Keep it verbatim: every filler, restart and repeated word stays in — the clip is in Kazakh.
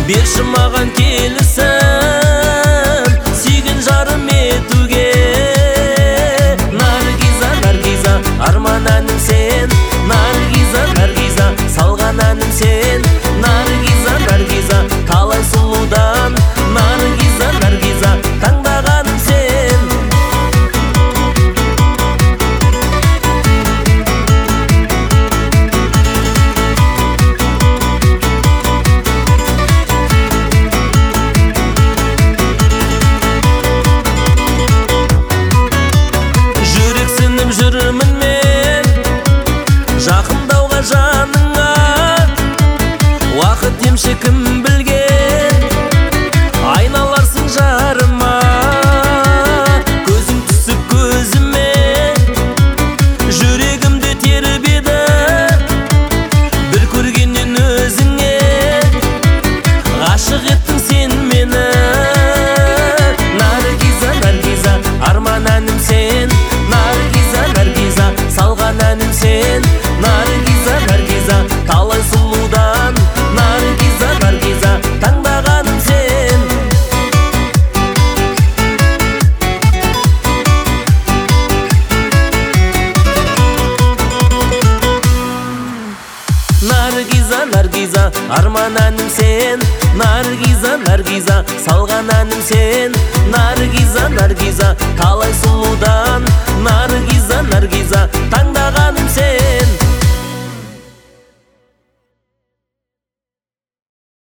берші маған келісім сүйген жарым етуге. Наргиза, Наргиза, арман әнім сен. Наргиза, Наргиза, салған әнім сен. Наргиза, Наргиза, талай сұлудан. Наргиза, Наргиза, таңдағаным сен. Жүрексініп жүрмін мен жақындауға жаныңа. Уақыт емші кім білген, айналарсың жарыма. Көзің түсіп көзіме, жүрегімді тербеді. Бір көргеннен өзіңе ғашық еттің сен мені. Наргиза, Наргиза, арман әнім сен. Наргиза, Наргиза, салған әнім сен. Наргиза, Наргиза, талай сұлудан. Наргиза, Наргиза, таңдағаным сен. Наргиза, Наргиза, арман әнім сен. Наргиза, Наргиза, салған әнім сен. Наргиза, Наргиза, талай